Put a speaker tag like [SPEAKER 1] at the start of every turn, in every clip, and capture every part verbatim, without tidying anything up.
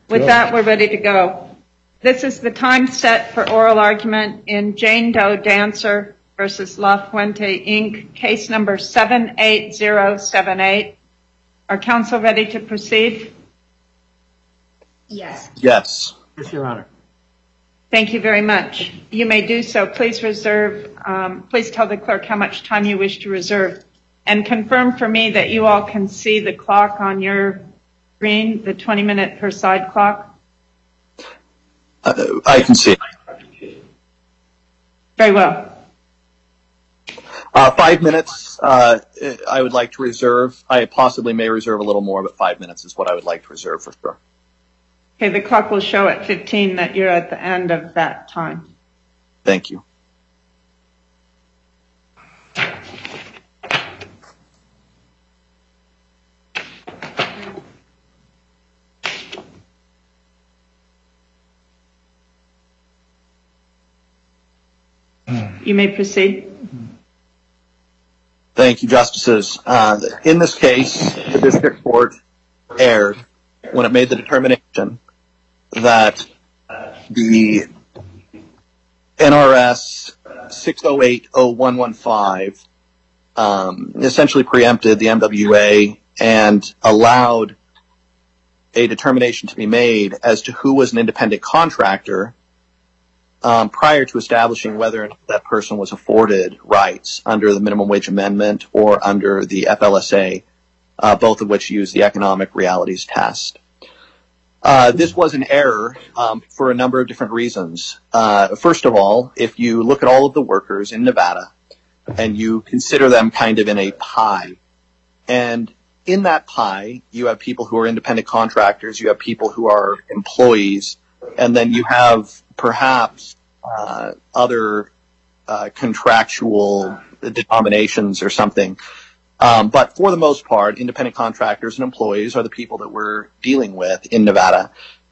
[SPEAKER 1] With that, we're ready to go. This is the time set for oral argument in Jane Doe Dancer versus La Fuente, Incorporated, case number seven eight zero seven eight. Are counsel ready to proceed?
[SPEAKER 2] Yes.
[SPEAKER 3] Yes.
[SPEAKER 4] Yes, Your Honor.
[SPEAKER 1] Thank you very much. You may do so. Please reserve, um, please tell the clerk how much time you wish to reserve, and confirm for me that you all can see the clock on your screen, the twenty minute per side clock.
[SPEAKER 3] Uh, I can see it.
[SPEAKER 1] Very well.
[SPEAKER 3] Uh, five minutes, uh, I would like to reserve. I possibly may reserve a little more, but five minutes is what I would like to reserve for sure.
[SPEAKER 1] Okay, the clock will show at fifteen that you're at the end of that time.
[SPEAKER 3] Thank you.
[SPEAKER 1] You may proceed.
[SPEAKER 3] Thank you, Justices. Uh, in this case, the district court erred when it made the determination that the N R S six oh eight oh one one five um, essentially preempted the M W A and allowed a determination to be made as to who was an independent contractor Um, prior to establishing whether or not that person was afforded rights under the minimum wage amendment or under the F L S A, uh, both of which use the economic realities test. Uh, this was an error um, for a number of different reasons. Uh, first of all, if you look at all of the workers in Nevada and you consider them kind of in a pie, and in that pie you have people who are independent contractors, you have people who are employees, and then you have perhaps uh, other uh, contractual denominations or something. Um, but for the most part, independent contractors and employees are the people that we're dealing with in Nevada.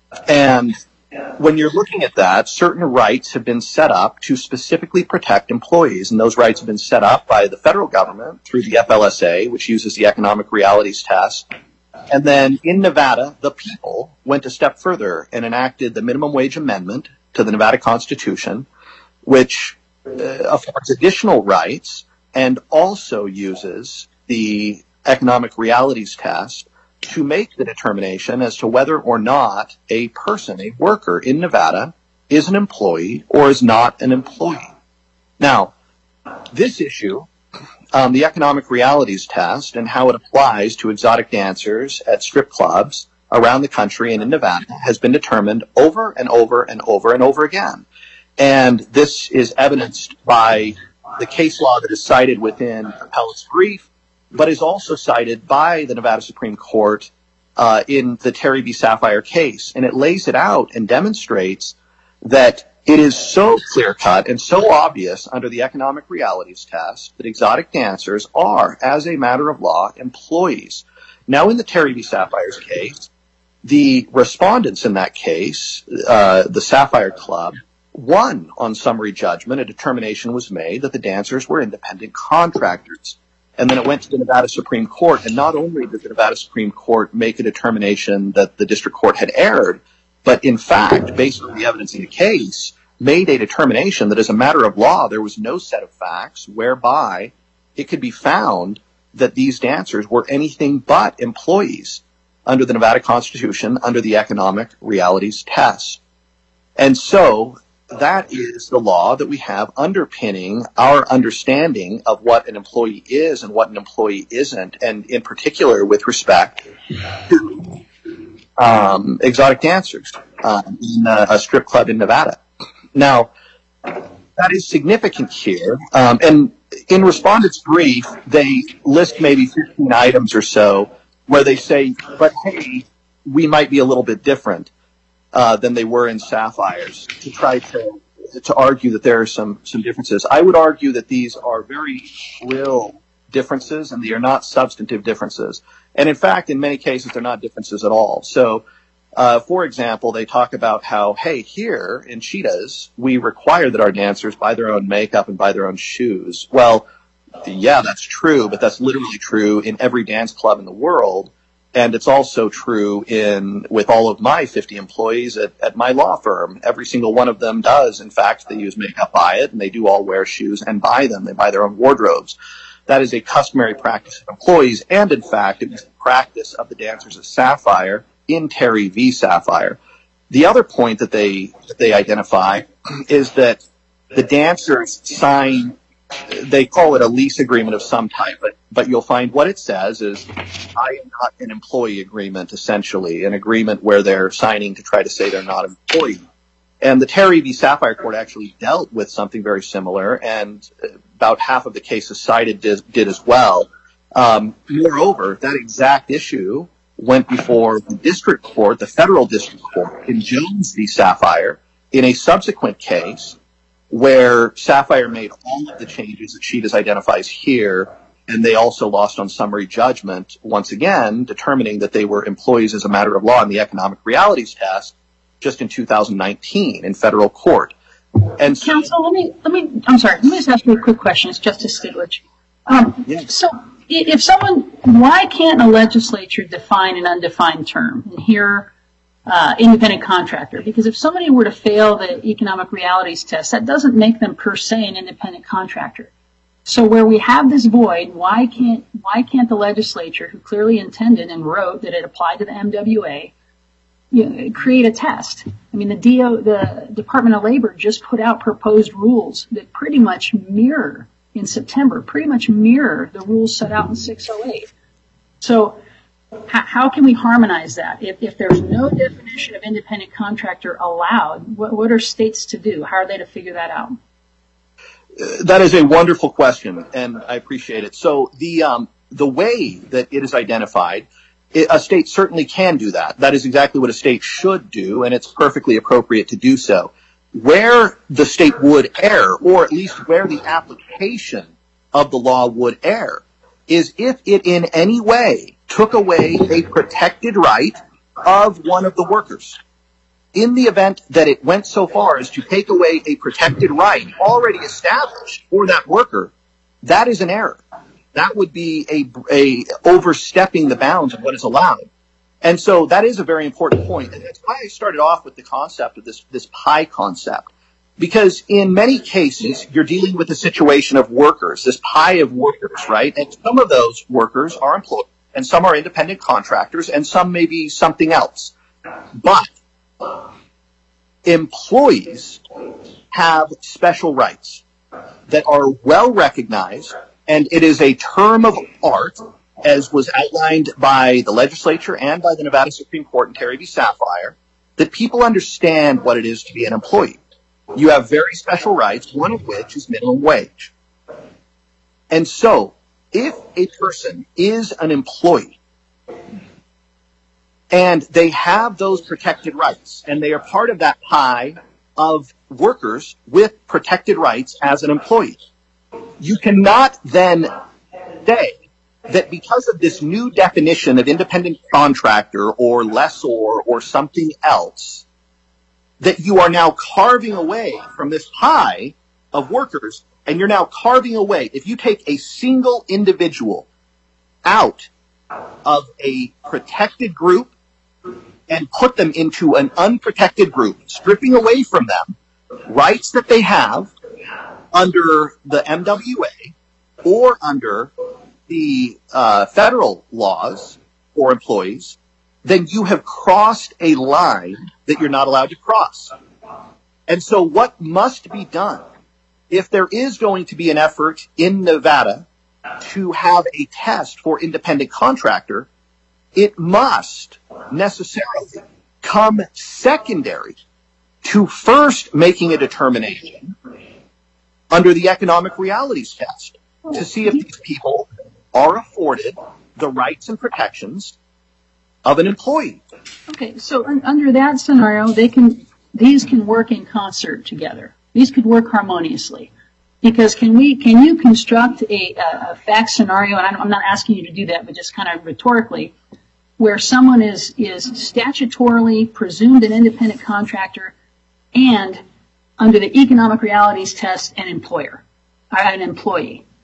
[SPEAKER 3] And when you're looking at that, certain rights have been set up to specifically protect employees. And those rights have been set up by the federal government through the F L S A, which uses the economic realities test. And then in Nevada, the people went a step further and enacted the minimum wage amendment to the Nevada Constitution, which uh, affords additional rights and also uses the economic realities test to make the determination as to whether or not a person, a worker in Nevada, is an employee or is not an employee. Now, this issue, Um, the economic realities test and how it applies to exotic dancers at strip clubs around the country and in Nevada has been determined over and over and over and over again. And this is evidenced by the case law that is cited within appellate's brief, but is also cited by the Nevada Supreme Court uh, in the Terry v. Sapphire case. And it lays it out and demonstrates that it is so clear-cut and so obvious under the economic realities test that exotic dancers are, as a matter of law, employees. Now, in the Terry v. Sapphire's case, the respondents in that case, uh, the Sapphire Club, won on summary judgment. A determination was made that the dancers were independent contractors. And then it went to the Nevada Supreme Court, and not only did the Nevada Supreme Court make a determination that the district court had erred, but in fact, based on the evidence in the case, made a determination that as a matter of law, there was no set of facts whereby it could be found that these dancers were anything but employees under the Nevada Constitution, under the economic realities test. And so that is the law that we have underpinning our understanding of what an employee is and what an employee isn't, and in particular with respect to Um, exotic dancers um, in a, a strip club in Nevada. Now, that is significant here. Um, and in respondents' brief, they list maybe fifteen items or so where they say, but hey, we might be a little bit different uh, than they were in Sapphires, to try to to argue that there are some, some differences. I would argue that these are very real differences and they are not substantive differences. And in fact, in many cases, they're not differences at all. So, uh, for example, they talk about how, hey, here in Cheetahs, we require that our dancers buy their own makeup and buy their own shoes. Well, yeah, that's true, but that's literally true in every dance club in the world. And it's also true in with all of my fifty employees at, at my law firm. Every single one of them does. In fact, they use makeup, buy it, and they do all wear shoes and buy them. They buy their own wardrobes. That is a customary practice of employees, and in fact, it was the practice of the dancers of Sapphire in Terry v. Sapphire. The other point that they that they identify is that the dancers sign, they call it a lease agreement of some type, but, but you'll find what it says is, I am not an employee agreement, essentially, an agreement where they're signing to try to say they're not an employee. And the Terry v. Sapphire court actually dealt with something very similar, and about half of the cases cited did, did as well. Um, moreover, that exact issue went before the district court, the federal district court, in Jones v. Sapphire, in a subsequent case where Sapphire made all of the changes that she identifies here, and they also lost on summary judgment, once again, determining that they were employees as a matter of law in the economic realities test just in two thousand nineteen in federal court. And so,
[SPEAKER 2] Counsel, let me, let me, I'm sorry, let me just ask you a quick question. It's Justice Stiglitz. Um,
[SPEAKER 3] yes.
[SPEAKER 2] So, if someone, why can't a legislature define an undefined term? And here, uh, independent contractor. Because if somebody were to fail the economic realities test, that doesn't make them per se an independent contractor. So where we have this void, why can't, why can't the legislature, who clearly intended and wrote that it applied to the M W A, you know, create a test? I mean, the D O, the Department of Labor just put out proposed rules that pretty much mirror, in September, pretty much mirror the rules set out in six oh eight. So how, how can we harmonize that? If, if there's no definition of independent contractor allowed, what, what are states to do? How are they to figure that out?
[SPEAKER 3] That is a wonderful question, and I appreciate it. So the um, the way that it is identified, it, a state certainly can do that. That is exactly what a state should do, and it's perfectly appropriate to do so. Where the state would err, or at least where the application of the law would err, is if it in any way took away a protected right of one of the workers. In the event that it went so far as to take away a protected right already established for that worker, that is an error. That would be a, a overstepping the bounds of what is allowed. And so that is a very important point. And that's why I started off with the concept of this, this pie concept. Because in many cases, you're dealing with a situation of workers, this pie of workers, right? And some of those workers are employed, and some are independent contractors, and some may be something else. But employees have special rights that are well recognized, and it is a term of art, as was outlined by the legislature and by the Nevada Supreme Court in Terry v. Sapphire, that people understand what it is to be an employee. You have very special rights, one of which is minimum wage. And so, if a person is an employee, and they have those protected rights, and they are part of that pie of workers with protected rights as an employee, you cannot then say that because of this new definition of independent contractor or lessor or something else, that you are now carving away from this pie of workers, and you're now carving away. If you take a single individual out of a protected group and put them into an unprotected group, stripping away from them rights that they have under the M W A or under the uh, federal laws for employees, then you have crossed a line that you're not allowed to cross. And so what must be done if there is going to be an effort in Nevada to have a test for independent contractor, it must necessarily come secondary to first making a determination under the economic realities test to see if these people are afforded the rights and protections of an employee.
[SPEAKER 2] Okay, so un- under that scenario, they can these can work in concert together. These could work harmoniously. Because can we can you construct a, a fact scenario, and I'm not asking you to do that, but just kind of rhetorically, where someone is is statutorily presumed an independent contractor and under the economic realities test an employer, an employee.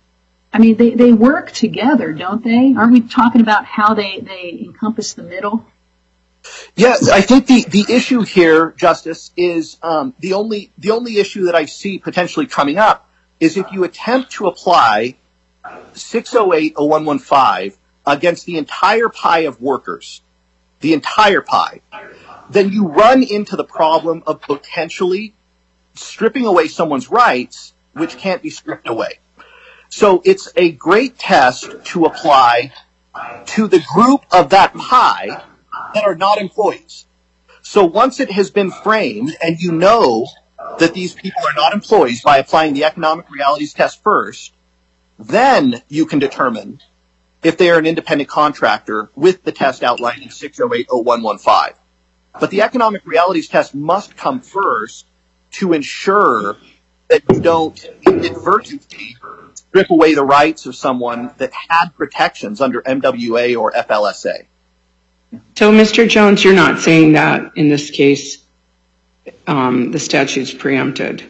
[SPEAKER 2] I mean, they, they work together, don't they? Aren't we talking about how they, they encompass the middle?
[SPEAKER 3] Yeah, I think the, the issue here, Justice, is um, the only the only issue that I see potentially coming up is if you attempt to apply six oh eight oh one one five against the entire pie of workers, the entire pie, then you run into the problem of potentially stripping away someone's rights, which can't be stripped away. So it's a great test to apply to the group of that pie that are not employees. So once it has been framed and you know that these people are not employees by applying the economic realities test first, then you can determine if they are an independent contractor with the test outlined in six oh eight oh one one five. But the economic realities test must come first to ensure that you don't inadvertently strip away the rights of someone that had protections under M W A or F L S A.
[SPEAKER 4] So, Mister Jones, you're not saying that in this case um, the statute's preempted?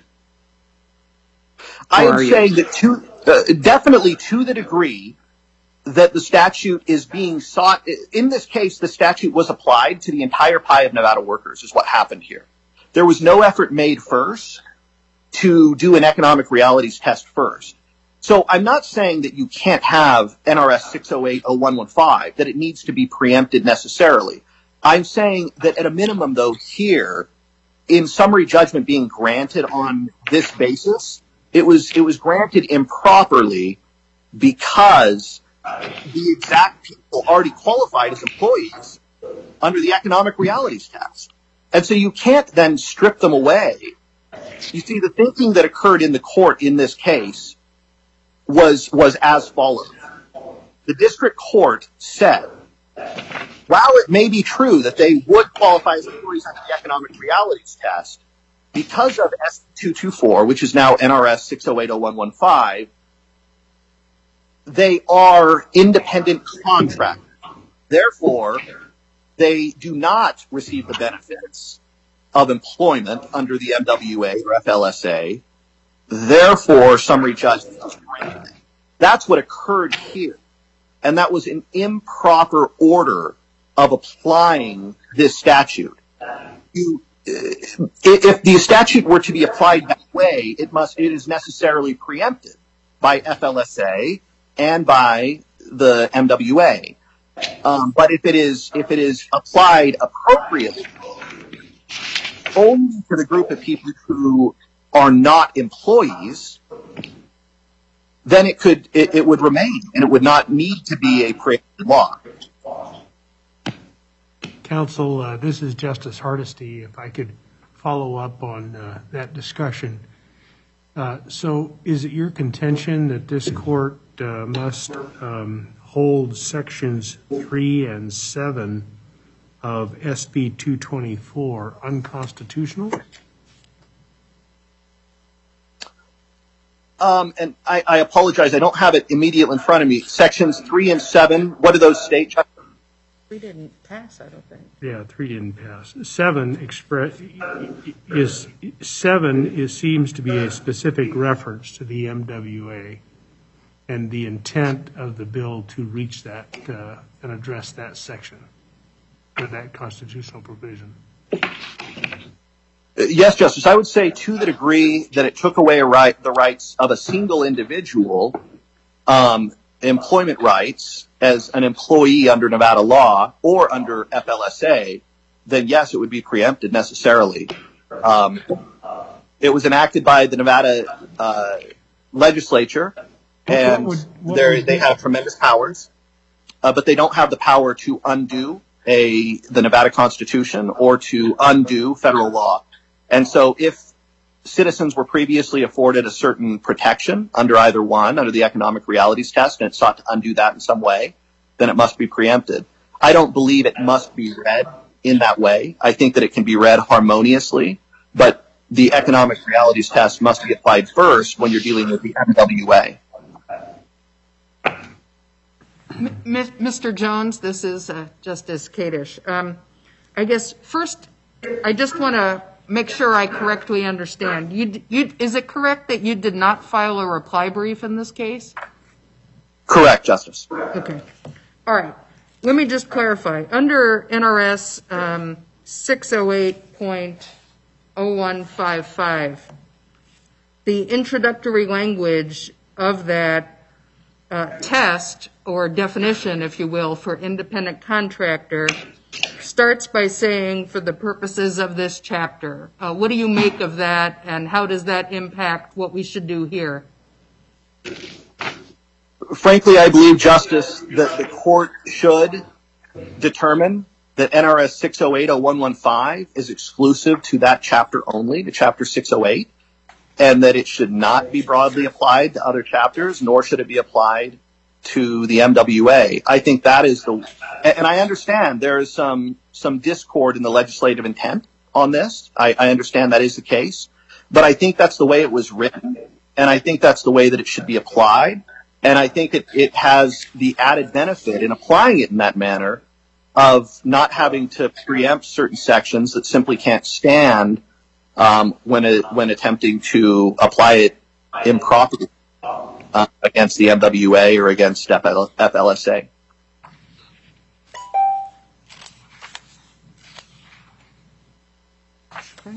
[SPEAKER 3] I am saying that to, uh, definitely to the degree that the statute is being sought, in this case, the statute was applied to the entire pie of Nevada workers is what happened here. There was no effort made first to do an economic realities test first. So I'm not saying that you can't have N R S six oh eight oh one one five, that it needs to be preempted necessarily. I'm saying that at a minimum, though, here, in summary judgment being granted on this basis, it was it was granted improperly because the exact people already qualified as employees under the economic realities test. And so you can't then strip them away. You see, the thinking that occurred in the court in this case was was as follows. The district court said, while it may be true that they would qualify as employees under the economic realities test, because of S B two twenty-four, which is now N R S six oh eight oh one one five, they are independent contractors. Therefore, they do not receive the benefits of employment under the M W A or F L S A. Therefore, summary judgment is granted. That's what occurred here. And that was an improper order of applying this statute. You, if the statute were to be applied that way, it must, it is necessarily preempted by F L S A and by the M W A. Um, but if it is, if it is applied appropriately, only to the group of people who are not employees, then it could, it, it would remain, and it would not need to be a preempted law.
[SPEAKER 5] Counsel, uh, this is Justice Hardesty. If I could follow up on uh, that discussion. Uh, so is it your contention that this court uh, must um, hold sections three and seven of S B two twenty-four unconstitutional?
[SPEAKER 3] Um, and I, I apologize, I don't have it immediately in front of me. Sections three and seven, what do those state?
[SPEAKER 6] Three didn't pass, I don't think.
[SPEAKER 5] Yeah, three didn't pass. Seven express is seven is seems to be a specific reference to the M W A and the intent of the bill to reach that uh, and address that section or that constitutional provision.
[SPEAKER 3] Yes, Justice. I would say to the degree that it took away a right, the rights of a single individual, um, employment rights as an employee under Nevada law or under F L S A, then yes, it would be preempted necessarily. Um, it was enacted by the Nevada uh, legislature, and
[SPEAKER 5] what would, what
[SPEAKER 3] would they have tremendous powers, uh, but they don't have the power to undo a the Nevada Constitution or to undo federal law. And so if citizens were previously afforded a certain protection under either one, under the economic realities test, and it sought to undo that in some way, then it must be preempted. I don't believe it must be read in that way. I think that it can be read harmoniously, but the economic realities test must be applied first when you're dealing with the M W A.
[SPEAKER 6] Mister Jones, this is uh, Justice Kadish. Um, I guess first, I just want to make sure I correctly understand. You, you, is it correct that you did not file a reply brief in this case?
[SPEAKER 3] Correct, Justice.
[SPEAKER 6] Okay. All right. Let me just clarify. Under N R S um, six oh eight point oh one five five, the introductory language of that uh, test or definition, if you will, for independent contractor starts by saying, for the purposes of this chapter. Uh, what do you make of that, and how does that impact what we should do here?
[SPEAKER 3] Frankly, I believe, Justice, that the court should determine that N R S six oh eight oh one one five is exclusive to that chapter only, to Chapter six oh eight, and that it should not be broadly applied to other chapters, nor should it be applied to the M W A. I think that is the, and I understand there is some some discord in the legislative intent on this. I, I understand that is the case, but I think that's the way it was written, and I think that's the way that it should be applied. And I think it, it has the added benefit in applying it in that manner of not having to preempt certain sections that simply can't stand um, when it, when attempting to apply it improperly uh, against the M W A or against F L S A.
[SPEAKER 6] Okay.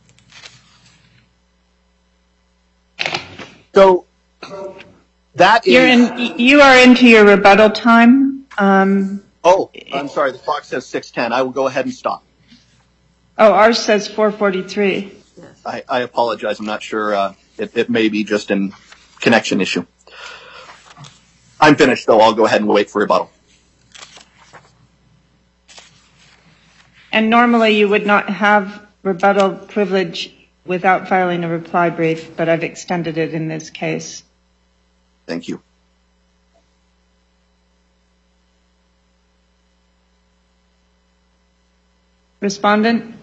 [SPEAKER 3] So that
[SPEAKER 1] You're
[SPEAKER 3] is.
[SPEAKER 1] in, you are into your rebuttal time. Um,
[SPEAKER 3] Oh, I'm sorry. The clock says six ten. I will go ahead and stop.
[SPEAKER 1] oh, ours says four forty-three.
[SPEAKER 3] I, I apologize. I'm not sure. Uh, it, it may be just a connection issue. I'm finished, though. I'll go ahead and wait for rebuttal.
[SPEAKER 1] And normally you would not have rebuttal privilege without filing a reply brief, but I've extended it in this case.
[SPEAKER 3] Thank you.
[SPEAKER 1] Respondent?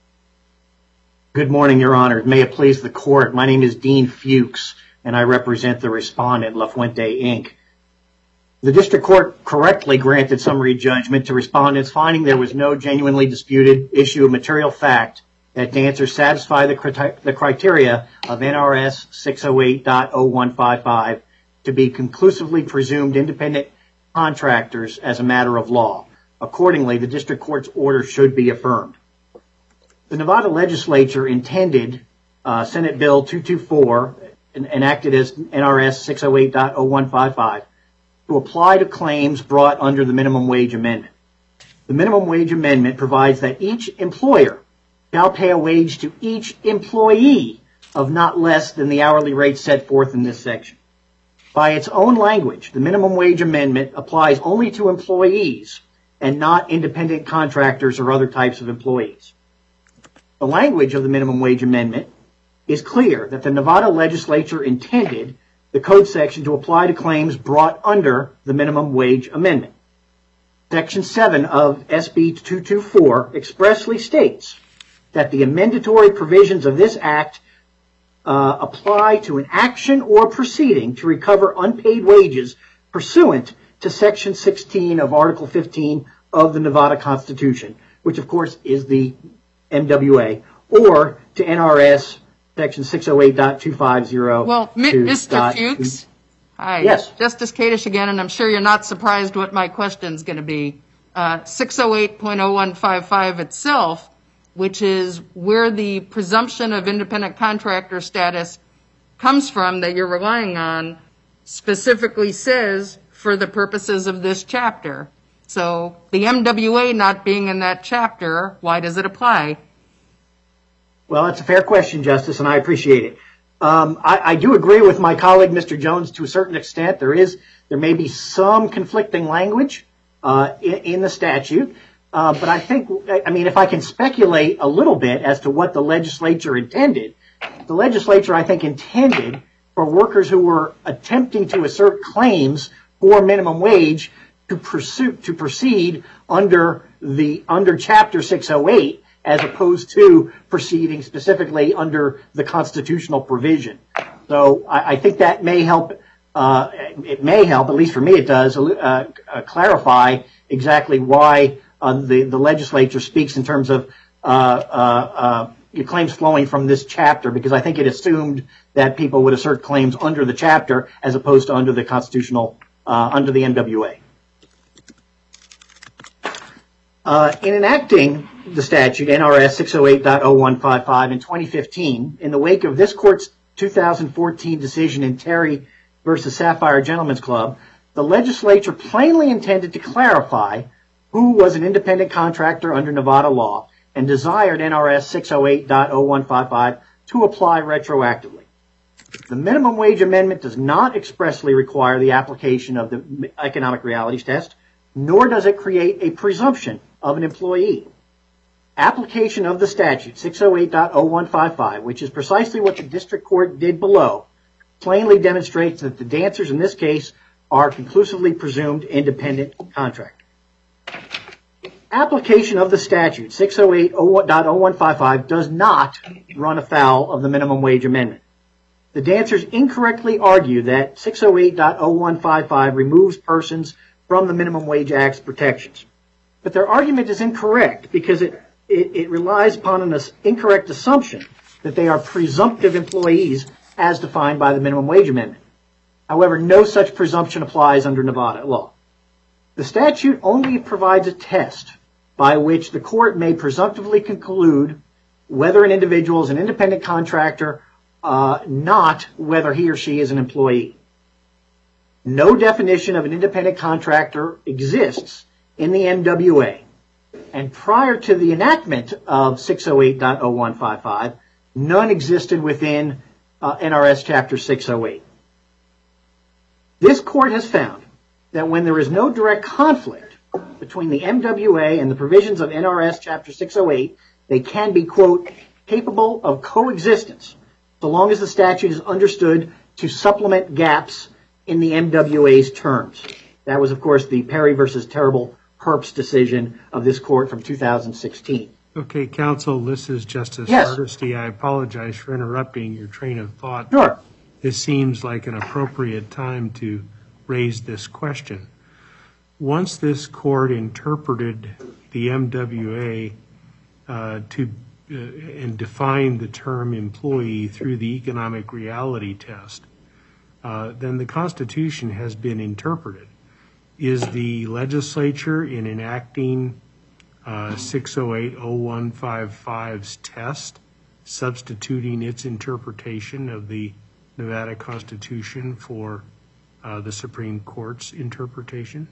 [SPEAKER 7] Good morning, Your Honor. May it please the court. My name is Dean Fuchs, and I represent the respondent, La Fuente, Incorporated. The district court correctly granted summary judgment to respondents, finding there was no genuinely disputed issue of material fact that dancers satisfy the, criteria, the criteria of N R S six oh eight point oh one five five to be conclusively presumed independent contractors as a matter of law. Accordingly, the district court's order should be affirmed. The Nevada legislature intended uh, Senate Bill two twenty-four, enacted as N R S six oh eight point oh one five five, to apply to claims brought under the minimum wage amendment. The minimum wage amendment provides that each employer shall pay a wage to each employee of not less than the hourly rate set forth in this section. By its own language, the minimum wage amendment applies only to employees and not independent contractors or other types of employees. The language of the minimum wage amendment is clear that the Nevada legislature intended the code section to apply to claims brought under the minimum wage amendment. Section seven of S B two twenty-four expressly states that the amendatory provisions of this act uh, apply to an action or proceeding to recover unpaid wages pursuant to Section sixteen of Article fifteen of the Nevada Constitution, which of course is the M W A, or to N R S Section six oh eight point two five oh.
[SPEAKER 6] Well, Mister Fuchs, hi.
[SPEAKER 7] Yes.
[SPEAKER 6] Justice Kadish again, and I'm sure you're not surprised what my question is going to be. Uh, six oh eight point oh one five five itself, which is where the presumption of independent contractor status comes from that you're relying on, specifically says for the purposes of this chapter. So the M W A not being in that chapter, why does it apply?
[SPEAKER 7] Well, that's a fair question, Justice, and I appreciate it. Um, I, I do agree with my colleague, Mister Jones, to a certain extent. There is, there may be some conflicting language uh, in, in the statute, uh, but I think, I mean, if I can speculate a little bit as to what the legislature intended, the legislature, I think, intended for workers who were attempting to assert claims for minimum wage to pursue to proceed under the under Chapter six oh eight, as opposed to proceeding specifically under the constitutional provision. So I, I think that may help. Uh, it may help, at least for me, it does uh, uh, clarify exactly why uh, the the legislature speaks in terms of uh, uh, uh, claims flowing from this chapter, because I think it assumed that people would assert claims under the chapter as opposed to under the constitutional uh, under the M W A. Uh, in enacting the statute, N R S six oh eight point oh one five five in twenty fifteen, in the wake of this court's two thousand fourteen decision in Terry versus Sapphire Gentlemen's Club, the legislature plainly intended to clarify who was an independent contractor under Nevada law and desired N R S six oh eight point oh one five five to apply retroactively. The minimum wage amendment does not expressly require the application of the economic realities test, nor does it create a presumption of an employee. Application of the statute six oh eight point oh one five five, which is precisely what the district court did below, plainly demonstrates that the dancers in this case are conclusively presumed independent contractors. Application of the statute six oh eight point oh one five five does not run afoul of the minimum wage amendment. The dancers incorrectly argue that six oh eight point oh one five five removes persons from the Minimum Wage Act's protections. But their argument is incorrect because it, it, it relies upon an incorrect assumption that they are presumptive employees as defined by the Minimum Wage Amendment. However, no such presumption applies under Nevada law. The statute only provides a test by which the court may presumptively conclude whether an individual is an independent contractor, uh, not whether he or she is an employee. No definition of an independent contractor exists in the M W A. And prior to the enactment of six oh eight point oh one five five, none existed within uh, N R S Chapter six oh eight. This court has found that when there is no direct conflict between the M W A and the provisions of N R S Chapter six oh eight, they can be, quote, capable of coexistence, so long as the statute is understood to supplement gaps in the M W A's terms. That was, of course, the Perry versus Terrible Herbst decision of this court from two thousand sixteen.
[SPEAKER 5] Okay, counsel, this is Justice
[SPEAKER 7] Yes.
[SPEAKER 5] Hardesty. I apologize for interrupting your train of thought.
[SPEAKER 7] Sure.
[SPEAKER 5] This seems like an appropriate time to raise this question. Once this court interpreted the M W A uh, to uh, and defined the term employee through the economic reality test, uh, then the Constitution has been interpreted. Is the legislature, in enacting uh, six oh eight point oh one five five's test, substituting its interpretation of the Nevada Constitution for uh, the Supreme Court's interpretation?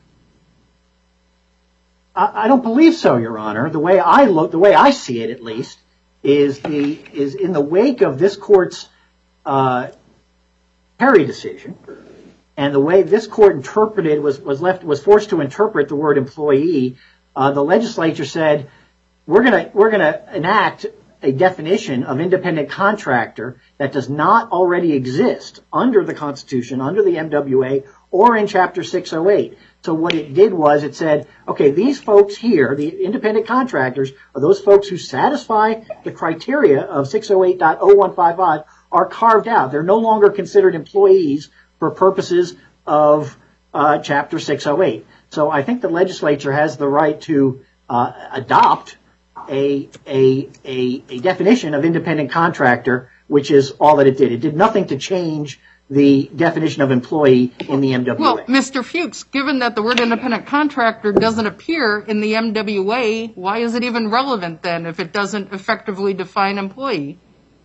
[SPEAKER 7] I, I don't believe so, Your Honor. The way I look, the way I see it, at least, is the is in the wake of this court's uh, Perry decision, and the way this court interpreted was was left was forced to interpret the word employee. Uh, the legislature said, we're gonna we're gonna enact a definition of independent contractor that does not already exist under the Constitution, under the M W A, or in Chapter six oh eight. So what it did was it said, okay, these folks here, the independent contractors, are those folks who satisfy the criteria of six oh eight point oh one five five, are carved out. They're no longer considered employees for purposes of uh, Chapter six oh eight. So I think the legislature has the right to uh, adopt a, a, a, a definition of independent contractor, which is all that it did. It did nothing to change the definition of employee in the M W A.
[SPEAKER 6] Well, Mister Fuchs, given that the word independent contractor doesn't appear in the M W A, why is it even relevant then if it doesn't effectively define employee?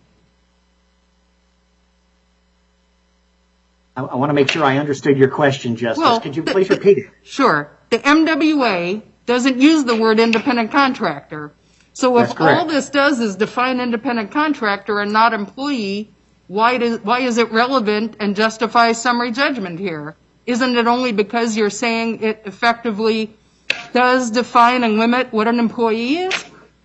[SPEAKER 7] I, I want to make sure I understood your question, Justice.
[SPEAKER 6] Well,
[SPEAKER 7] Could you please repeat it?
[SPEAKER 6] Sure. The M W A doesn't use the word independent contractor. So if
[SPEAKER 7] That's correct.
[SPEAKER 6] all this does is define independent contractor and not employee, why does why is it relevant and justify summary judgment here? Isn't it only because you're saying it effectively does define and limit what an employee is?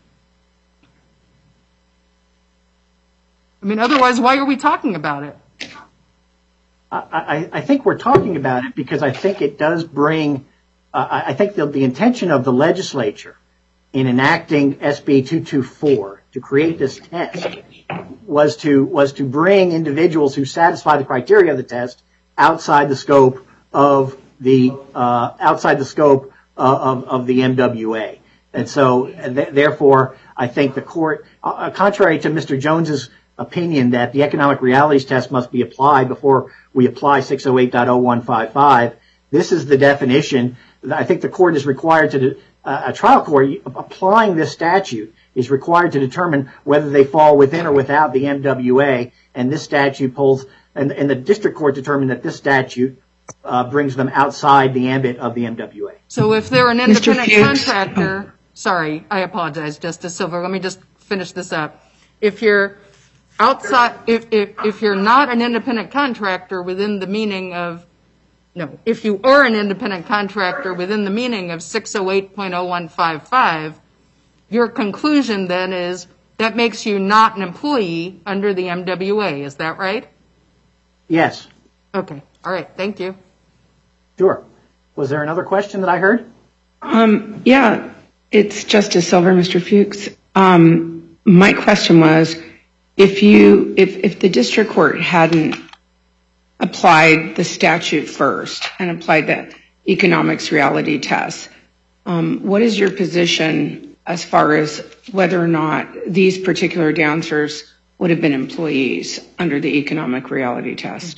[SPEAKER 6] I mean, otherwise, why are we talking about it?
[SPEAKER 7] I, I, I think we're talking about it because I think it does bring, uh, I think the, the intention of the legislature in enacting S B two twenty-four to create this test was to was to bring individuals who satisfy the criteria of the test outside the scope of the uh, outside the scope uh, of of the M W A, and so th- therefore I think the court, uh, contrary to Mister Jones's opinion that the economic realities test must be applied before we apply six oh eight point oh one five five, This is the definition. I think the court is required to, uh, a trial court applying this statute is required to determine whether they fall within or without the M W A. And this statute pulls, and, and the district court determined that this statute uh, brings them outside the ambit of the M W A.
[SPEAKER 6] So if they're an independent contractor, sorry, I apologize, Justice Silver. Let me just finish this up. If you're outside, if, if, if you're not an independent contractor within the meaning of, no, if you are an independent contractor within the meaning of six oh eight point oh one five five, your conclusion then is that makes you not an employee under the M W A. Is that right?
[SPEAKER 7] Yes.
[SPEAKER 6] Okay. All right. Thank you.
[SPEAKER 7] Sure. Was there another question that I heard?
[SPEAKER 4] Um, yeah, it's Justice Silver, Mister Fuchs. Um, my question was, if you, if, if the district court hadn't applied the statute first and applied the economics reality test, um, what is your position as far as whether or not these particular dancers would have been employees under the economic reality test?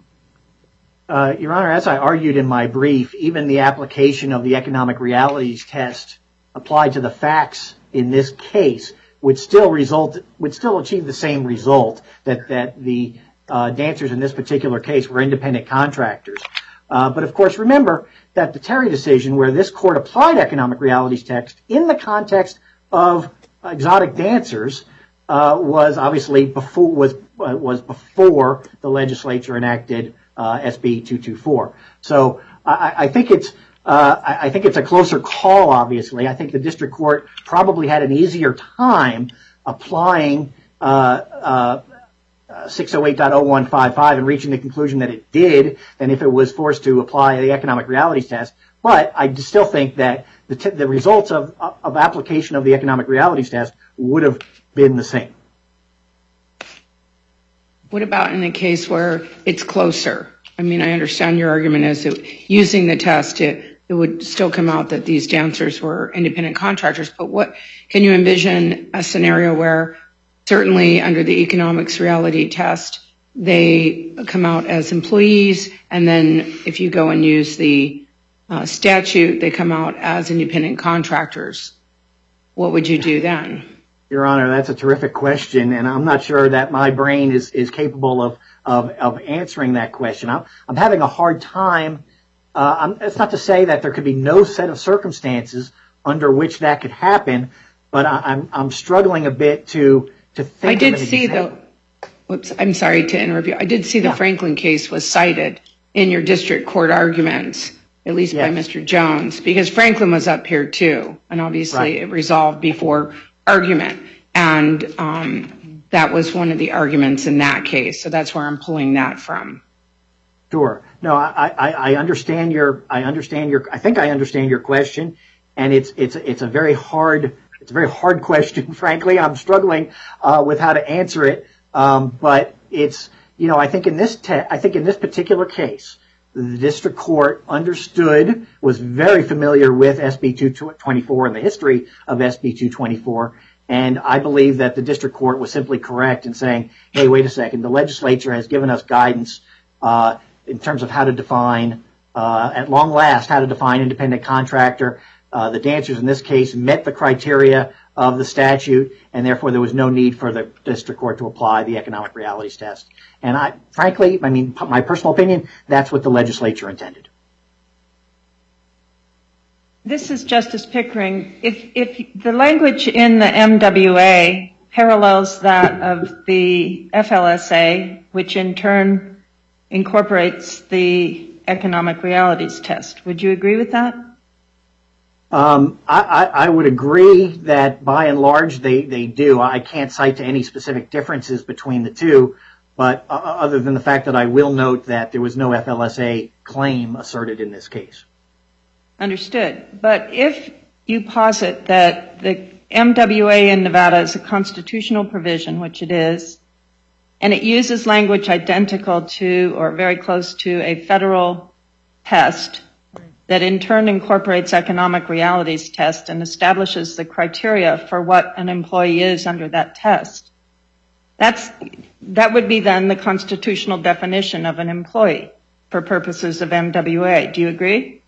[SPEAKER 7] Uh, Your Honor, as I argued in my brief, even the application of the economic realities test applied to the facts in this case would still result, would still achieve the same result, that, that the uh, dancers in this particular case were independent contractors. Uh, but of course, remember that the Terry decision, where this court applied economic realities test in the context of exotic dancers, uh, was obviously before, was, uh, was before the legislature enacted Uh, S B two twenty-four. So I, I think it's uh, I, I think it's a closer call. Obviously, I think the district court probably had an easier time applying uh, uh, six oh eight point oh one five five and reaching the conclusion that it did than if it was forced to apply the economic realities test. But I still think that the, t- the results of of application of the economic realities test would have been the same.
[SPEAKER 4] What about in a case where it's closer? I mean, I understand your argument is that using the test, it, it would still come out that these dancers were independent contractors. But what can you envision a scenario where certainly under the economics reality test, they come out as employees, and then if you go and use the uh, statute, they come out as independent contractors? What would you do then?
[SPEAKER 7] Your Honor, that's a terrific question, and I'm not sure that my brain is, is capable of, of, of answering that question. I'm, I'm having a hard time. Uh, I'm, it's not to say that there could be no set of circumstances under which that could happen, but I, I'm, I'm struggling a bit to, to think
[SPEAKER 4] I did
[SPEAKER 7] of an
[SPEAKER 4] see
[SPEAKER 7] example.
[SPEAKER 4] the, whoops, I'm sorry to interrupt you. I did see the
[SPEAKER 7] Yeah.
[SPEAKER 4] Franklin case was cited in your district court arguments, at least by
[SPEAKER 7] Yes.
[SPEAKER 4] Mister Jones, because Franklin was up here too, and obviously
[SPEAKER 7] Right.
[SPEAKER 4] it resolved before argument, and um, that was one of the arguments in that case. So that's where I'm pulling that from.
[SPEAKER 7] Sure. No, I, I, I understand your, I understand your, I think I understand your question, and it's, it's, it's a very hard, it's a very hard question, frankly. I'm struggling uh, with how to answer it, um, but it's, you know, I think in this, te- I think in this particular case, the district court understood, was very familiar with S B two twenty-four and the history of S B two twenty-four. And I believe that the district court was simply correct in saying, hey, wait a second, the legislature has given us guidance uh, in terms of how to define, uh, at long last, how to define independent contractor. Uh, the dancers in this case met the criteria of the statute, and therefore there was no need for the district court to apply the economic realities test. And I, frankly, I mean, my personal opinion, that's what the legislature intended.
[SPEAKER 1] This is Justice Pickering. If, if the language in the M W A parallels that of the F L S A, which in turn incorporates the economic realities test, would you agree with that?
[SPEAKER 7] Um, I, I, I would agree that by and large they, they do. I can't cite to any specific differences between the two, but uh, other than the fact that I will note that there was no F L S A claim asserted in this case.
[SPEAKER 1] Understood. But if you posit that the M W A in Nevada is a constitutional provision, which it is, and it uses language identical to or very close to a federal test that in turn incorporates economic realities test and establishes the criteria for what an employee is under that test, that's, that would be then the constitutional definition of an employee. for purposes of M W A. Do you agree?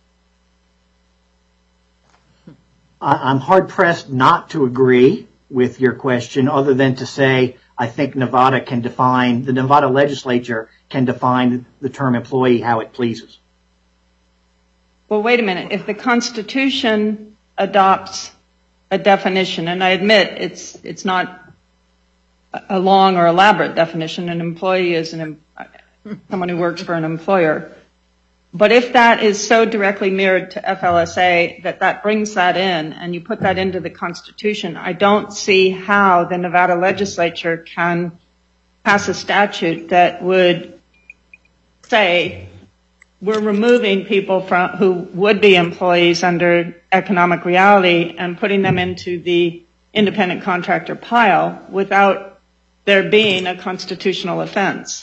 [SPEAKER 7] I'm hard-pressed not to agree with your question, other than to say I think Nevada can define, the Nevada legislature can define the term employee how it pleases.
[SPEAKER 1] Well, wait a minute. If the Constitution adopts a definition, and I admit it's it's not a long or elaborate definition, an employee is an someone who works for an employer. But if that is so directly mirrored to F L S A that that brings that in and you put that into the Constitution, I don't see how the Nevada legislature can pass a statute that would say we're removing people from who would be employees under economic reality and putting them into the independent contractor pile without there being a constitutional offense.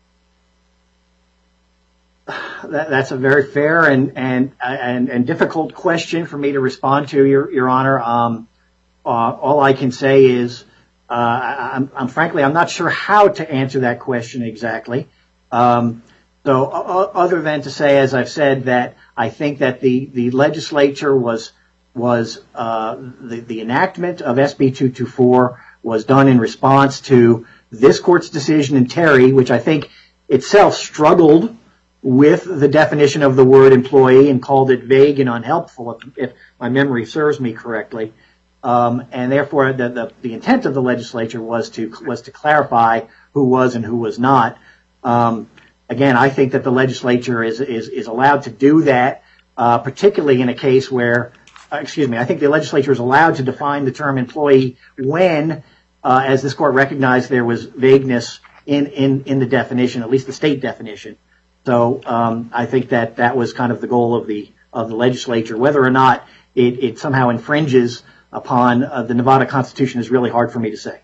[SPEAKER 7] That, that's a very fair and, and and and difficult question for me to respond to, Your Your Honor. Um, uh, all I can say is, uh, I'm, I'm frankly, I'm not sure how to answer that question exactly. Um, so, uh, other than to say, as I've said, that I think that the the legislature was was uh, the the enactment of S B two twenty-four was done in response to this court's decision in Terry, which I think itself struggled with the definition of the word employee and called it vague and unhelpful, if, if my memory serves me correctly. Um, and therefore, the, the, the intent of the legislature was to was to clarify who was and who was not. Um, again, I think that the legislature is is, is allowed to do that, uh, particularly in a case where, uh, excuse me, I think the legislature is allowed to define the term employee when, uh, as this court recognized, there was vagueness in, in, in the definition, at least the state definition. So um, I think that that was kind of the goal of the of the legislature. Whether or not it, it somehow infringes upon uh, the Nevada Constitution is really hard for me to say.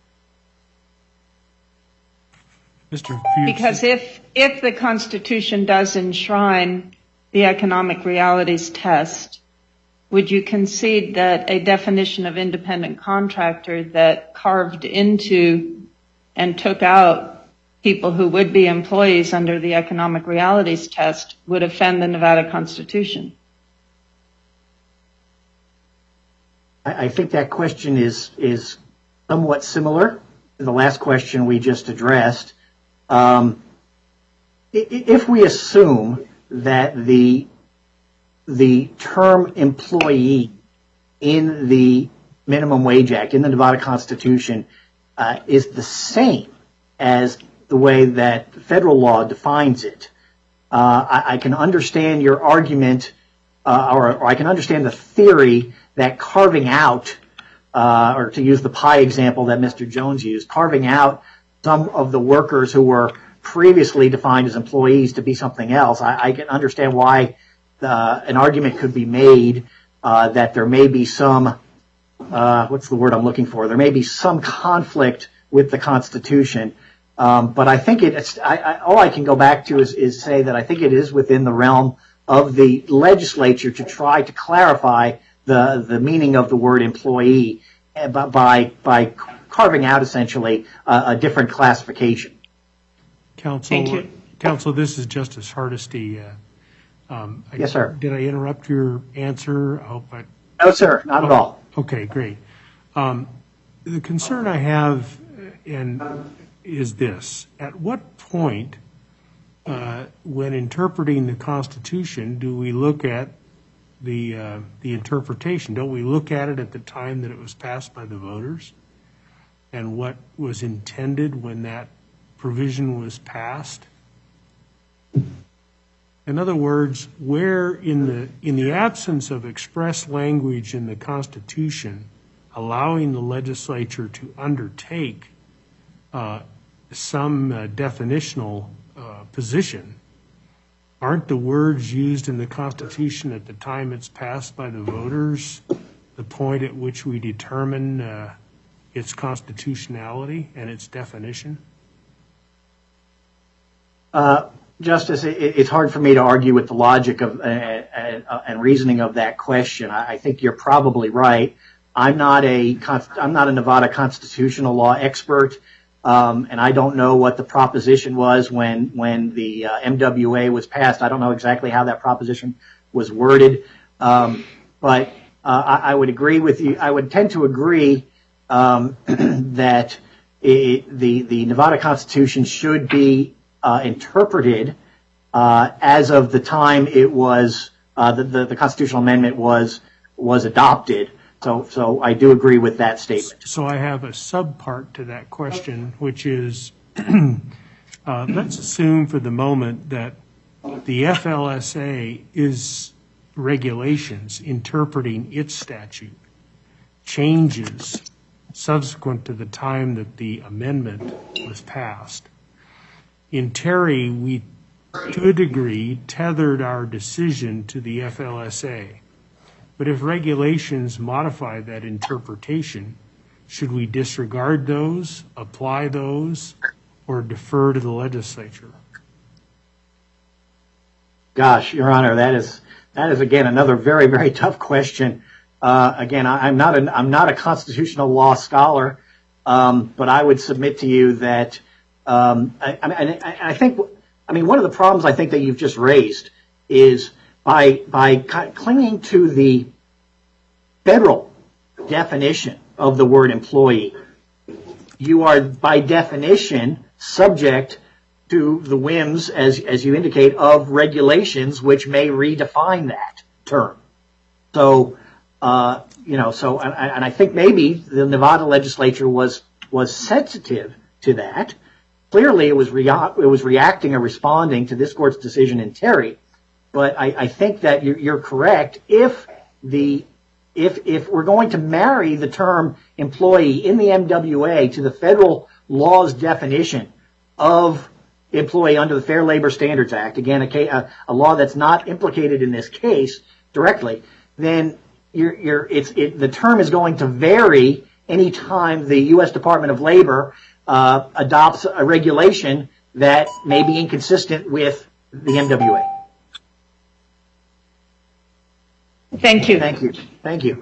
[SPEAKER 5] Mister Fuchs.
[SPEAKER 1] Because if if the Constitution does enshrine the economic realities test, would you concede that a definition of independent contractor that carved into and took out people who would be employees under the economic realities test would offend the Nevada Constitution?
[SPEAKER 7] I, I think that question is is somewhat similar to the last question we just addressed. Um, if we assume that the the term employee in the Minimum Wage Act, in the Nevada Constitution, uh, is the same as the way that federal law defines it, uh, I, I can understand your argument, uh, or, or I can understand the theory that carving out, uh, or to use the pie example that Mister Jones used, carving out some of the workers who were previously defined as employees to be something else. I, I can understand why uh, an argument could be made uh, that there may be some, uh, what's the word I'm looking for? There may be some conflict with the Constitution. Um, but I think it, it's, I, I, all I can go back to is, is say that I think it is within the realm of the legislature to try to clarify the, the meaning of the word employee by, by carving out essentially a, a different classification.
[SPEAKER 5] Counsel,
[SPEAKER 1] Thank you.
[SPEAKER 5] Counsel, this is Justice Hardesty. Uh, um, I,
[SPEAKER 7] yes, sir.
[SPEAKER 5] Did I interrupt your answer? I hope I.
[SPEAKER 7] No, sir, not at all.
[SPEAKER 5] Okay, great. Um, the concern I have and is this: at what point, uh, when interpreting the Constitution, do we look at the uh, the interpretation? Don't we look at it at the time that it was passed by the voters, and what was intended when that provision was passed? In other words, where in the in the absence of express language in the Constitution allowing the legislature to undertake uh, some uh, definitional uh, position, aren't the words used in the Constitution at the time it's passed by the voters the point at which we determine uh, its constitutionality and its definition?
[SPEAKER 7] Uh, Justice, it, it's hard for me to argue with the logic of uh, uh, and reasoning of that question. I, I think you're probably right. I'm not a I'm not a Nevada constitutional law expert. Uh, Um, and I don't know what the proposition was when when the uh, M W A was passed. I don't know exactly how that proposition was worded, um, but uh, I, I would agree with you. I would tend to agree um, that it, the the Nevada Constitution should be uh, interpreted uh, as of the time it was uh, the, the the constitutional amendment was was adopted. So, so I do agree with that statement.
[SPEAKER 5] So I have a subpart to that question, which is, uh, let's assume for the moment that the F L S A is regulations interpreting its statute changes subsequent to the time that the amendment was passed. In Terry, we, to a degree, tethered our decision to the F L S A. But if regulations modify that interpretation, should we disregard those, apply those, or defer to the legislature?
[SPEAKER 7] Gosh, Your Honor, that is that is again another very very tough question. Uh, again, I, I'm not an I'm not a constitutional law scholar, um, but I would submit to you that um, I, I, I think I mean one of the problems I think that you've just raised is by by clinging to the federal definition of the word employee, you are by definition subject to the whims, as as you indicate, of regulations which may redefine that term. So, uh, you know, so and, and I think maybe the Nevada legislature was was sensitive to that. Clearly, it was rea- it was reacting or responding to this court's decision in Terry. But I, I think that you're, you're correct. If the if if we're going to marry the term employee in the M W A to the federal law's definition of employee under the Fair Labor Standards Act, again a, a, a law that's not implicated in this case directly, then you're, you're, it's, it, the term is going to vary any time the U S Department of Labor uh, adopts a regulation that may be inconsistent with the M W A.
[SPEAKER 1] Thank you.
[SPEAKER 7] Thank you. Thank you.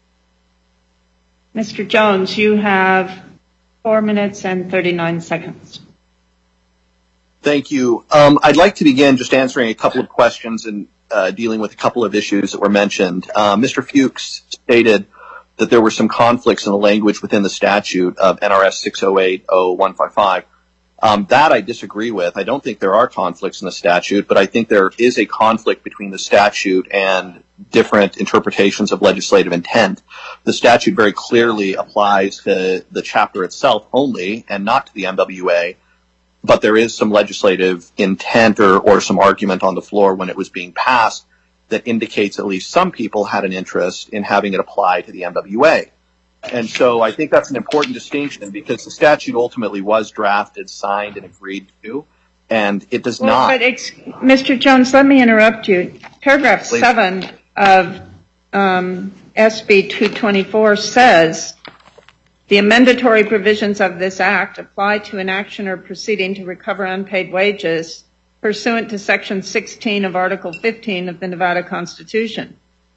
[SPEAKER 1] Mister Jones, you have four minutes and thirty-nine seconds.
[SPEAKER 3] Thank you. Um, I'd like to begin just answering a couple of questions and uh, dealing with a couple of issues that were mentioned. Uh, Mister Fuchs stated that there were some conflicts in the language within the statute of N R S six oh eight oh one five five. Um, that I disagree with. I don't think there are conflicts in the statute, but I think there is a conflict between the statute and different interpretations of legislative intent. The statute very clearly applies to the chapter itself only and not to the M W A, but there is some legislative intent or, or some argument on the floor when it was being passed that indicates at least some people had an interest in having it apply to the M W A. And so I think that's an important distinction because the statute ultimately was drafted, signed, and agreed to, and it does
[SPEAKER 1] well,
[SPEAKER 3] not.
[SPEAKER 1] But ex- Mister Jones, let me interrupt you. Paragraph Please. seven of um, S B two twenty-four says, the amendatory provisions of this act apply to an action or proceeding to recover unpaid wages pursuant to Section sixteen of Article fifteen of the Nevada Constitution.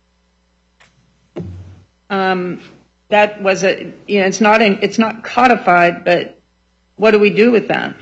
[SPEAKER 1] Um, that was a, you know, it's not in, it's not codified, but what do we do with that?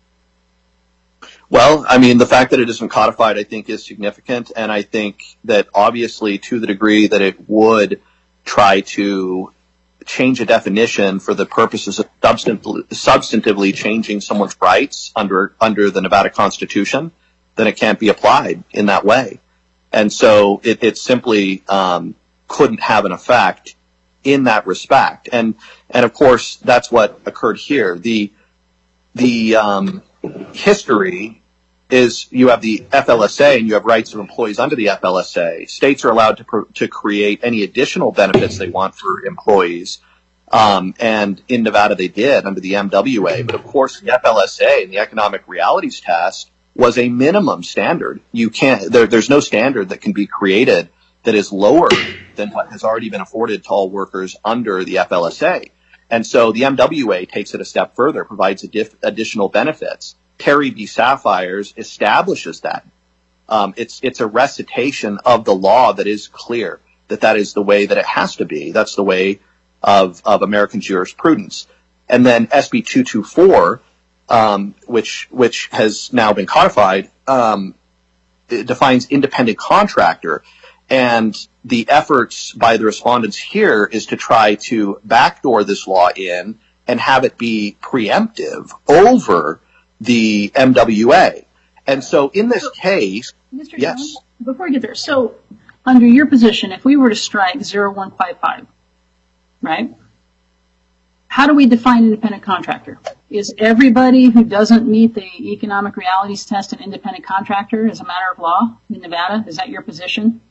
[SPEAKER 3] Well, I mean, the fact that it isn't codified, I think, is significant, and I think that obviously to the degree that it would try to change a definition for the purposes of substantively, substantively changing someone's rights under under the Nevada Constitution, then it can't be applied in that way. And so it, it simply um, couldn't have an effect in that respect. And and of course, that's what occurred here. The the um, history is you have the F L S A and you have rights of employees under the F L S A. States are allowed to pr- to create any additional benefits they want for employees. Um, and in Nevada they did under the M W A. But of course, the F L S A and the economic realities test was a minimum standard. You can't, there, there's no standard that can be created that is lower than what has already been afforded to all workers under the F L S A. And so the M W A takes it a step further, provides adif- additional benefits. Terry v. Sapphires establishes that. Um, it's, it's a recitation of the law that is clear, that that is the way that it has to be. That's the way of, of American jurisprudence. And then S B two twenty-four, um, which which has now been codified, um, it defines independent contractor. And the efforts by the respondents here is to try to backdoor this law in and have it be preemptive over the M W A. And so in this case,
[SPEAKER 2] Mister
[SPEAKER 3] yes.
[SPEAKER 2] Jones, before we get there, so under your position, if we were to strike zero one five five, right? How do we define independent contractor? Is everybody who doesn't meet the economic realities test an independent contractor as a matter of law in Nevada? Is that your position?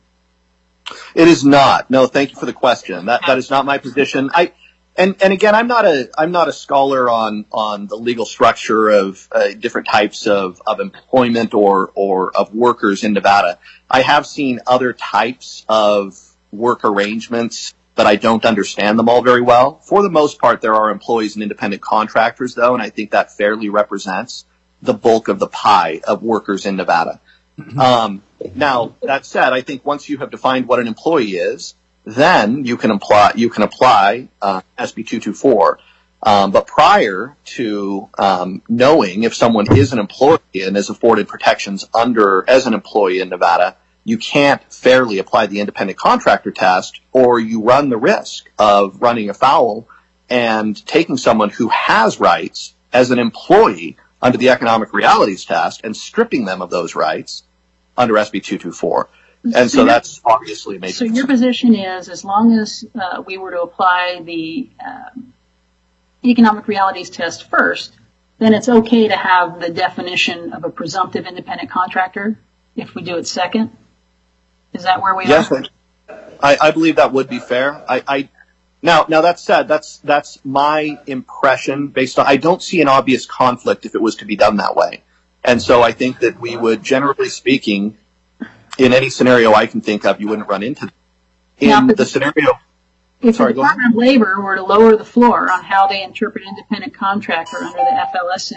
[SPEAKER 3] It is not. No, thank you for the question. That that is not my position. I and and again, I'm not a I'm not a scholar on on the legal structure of uh, different types of of employment or or of workers in Nevada. I have seen other types of work arrangements, but I don't understand them all very well. For the most part, there are employees and independent contractors, though, and I think that fairly represents the bulk of the pie of workers in Nevada. Um, now, that said, I think once you have defined what an employee is, then you can apply, you can apply uh, S B two twenty-four. Um, but prior to um, knowing if someone is an employee and is afforded protections under as an employee in Nevada, you can't fairly apply the independent contractor test, or you run the risk of running afoul and taking someone who has rights as an employee under the economic realities test and stripping them of those rights under S B two twenty-four. And so, so that's obviously a major
[SPEAKER 2] So your position is, as long as uh, we were to apply the um, economic realities test first, then it's okay to have the definition of a presumptive independent contractor if we do it second? Is that where we
[SPEAKER 3] yes,
[SPEAKER 2] are?
[SPEAKER 3] I, I believe that would be fair. I, I now now that said, that's that's my impression based on I don't see an obvious conflict if it was to be done that way. And so I think that we would, generally speaking, in any scenario I can think of, you wouldn't run into. In
[SPEAKER 2] now,
[SPEAKER 3] the scenario,
[SPEAKER 2] if
[SPEAKER 3] sorry,
[SPEAKER 2] the Department of Labor were to lower the floor on how they interpret independent contractor under the F L S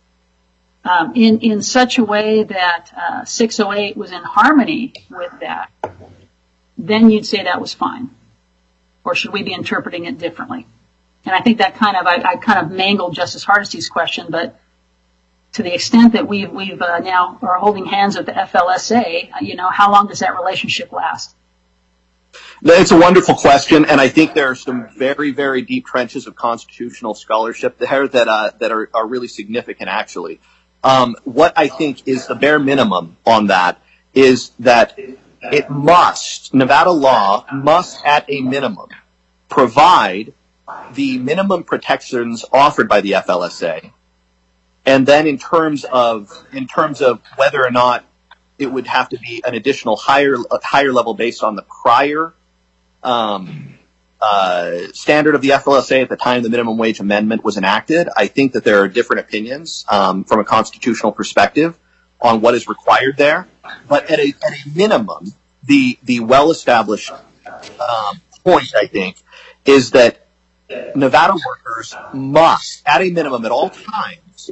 [SPEAKER 2] A, um, in in such a way that uh, six oh eight was in harmony with that, then you'd say that was fine, or should we be interpreting it differently? And I think that kind of I, I kind of mangled Justice Hardesty's question, but to the extent that we've we've uh, now are holding hands with the F L S A, you know, how long does that relationship last?
[SPEAKER 3] It's a wonderful question, and I think there are some very, very deep trenches of constitutional scholarship there that uh, that are, are really significant, actually. Um, what I think is the bare minimum on that is that it must, Nevada law must at a minimum provide the minimum protections offered by the F L S A. And then in terms of in terms of whether or not it would have to be an additional higher higher level based on the prior um, uh, standard of the F L S A at the time the minimum wage amendment was enacted, I think that there are different opinions um, from a constitutional perspective on what is required there. But at a at a minimum, the the well established um, point, I think, is that Nevada workers must, at a minimum, at all times,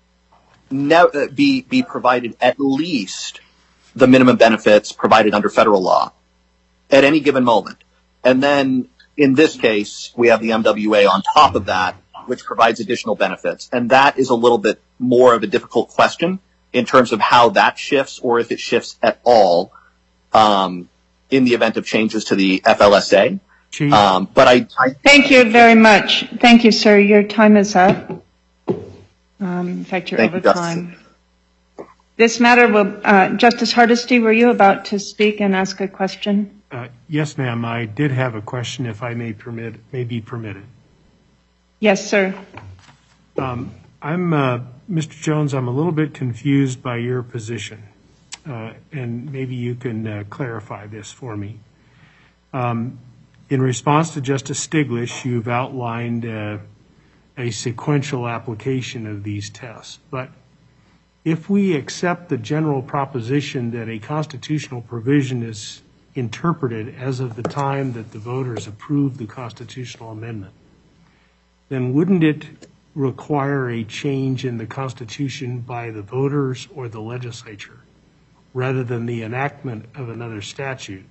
[SPEAKER 3] ne- be be provided at least the minimum benefits provided under federal law at any given moment. And then in this case, we have the M W A on top of that, which provides additional benefits. And that is a little bit more of a difficult question in terms of how that shifts, or if it shifts at all, um, in the event of changes to the F L S A. Um, but I, I
[SPEAKER 1] Thank you very much. Thank you, sir. Your time is up. Um, in fact, you're
[SPEAKER 3] Thank
[SPEAKER 1] over
[SPEAKER 3] you,
[SPEAKER 1] time. This matter will, uh, Justice Hardesty, were you about to speak and ask a question?
[SPEAKER 5] Uh, yes, ma'am. I did have a question, if I may permit, may be permitted.
[SPEAKER 1] Yes, sir.
[SPEAKER 5] Um, I'm, uh, Mister Jones, I'm a little bit confused by your position, uh, and maybe you can uh, clarify this for me. Um, in response to Justice Stiglitz, you've outlined uh, a sequential application of these tests, but if we accept the general proposition that a constitutional provision is interpreted as of the time that the voters approved the constitutional amendment, then wouldn't it require a change in the Constitution by the voters or the legislature rather than the enactment of another statute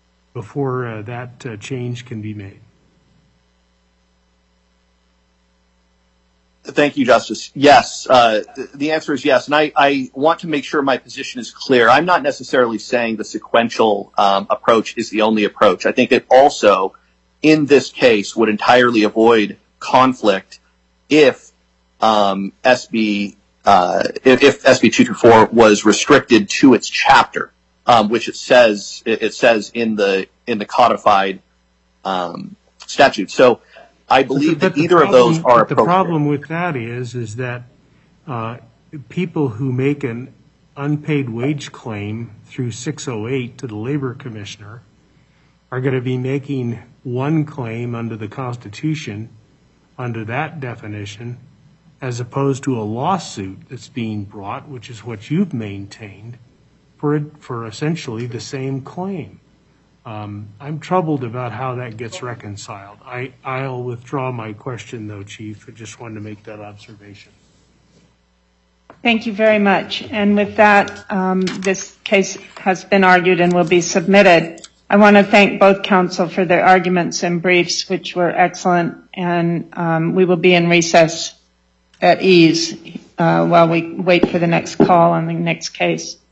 [SPEAKER 5] before uh, that uh, change can be made?
[SPEAKER 3] Thank you, Justice. Yes, uh, the answer is yes. And I, I want to make sure my position is clear. I'm not necessarily saying the sequential um, approach is the only approach. I think it also, in this case, would entirely avoid conflict if um, S B uh, if, if S B two twenty-four was restricted to its chapter, um, which it says it, it says in the in the codified um, statute. So I believe
[SPEAKER 5] But
[SPEAKER 3] that
[SPEAKER 5] the
[SPEAKER 3] either
[SPEAKER 5] problem-
[SPEAKER 3] of those are
[SPEAKER 5] but the
[SPEAKER 3] appropriate.
[SPEAKER 5] problem with that is, is that uh, people who make an unpaid wage claim through six oh eight to the Labor Commissioner are going to be making one claim under the Constitution, under that definition, as opposed to a lawsuit that's being brought, which is what you've maintained, for, for essentially the same claim. Um, I'm troubled about how that gets reconciled. I, I'll withdraw my question, though, Chief. I just wanted to make that observation.
[SPEAKER 1] Thank you very much. And with that, um, this case has been argued and will be submitted. I want to thank both counsel for their arguments and briefs, which were excellent, and um, we will be in recess at ease uh, while we wait for the next call on the next case.